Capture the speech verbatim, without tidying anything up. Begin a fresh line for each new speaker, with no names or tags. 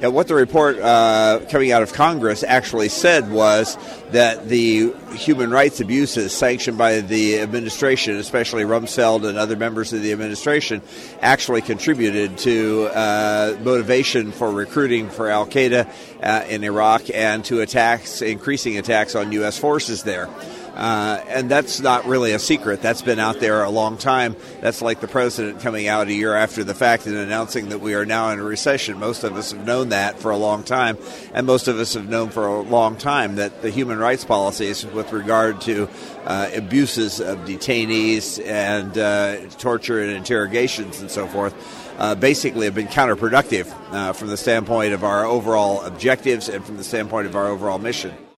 Yeah, what the report uh, coming out of Congress actually said was that the human rights abuses sanctioned by the administration, especially Rumsfeld and other members of the administration, actually contributed to uh, motivation for recruiting for al-Qaeda uh, in Iraq and to attacks, increasing attacks on U S forces there. Uh, and that's not really a secret. That's been out there a long time. That's like the president coming out a year after the fact and announcing that we are now in a recession. Most of us have known that for a long time, and most of us have known for a long time that the human rights policies with regard to uh, abuses of detainees and uh, torture and interrogations and so forth uh, basically have been counterproductive uh, from the standpoint of our overall objectives and from the standpoint of our overall mission.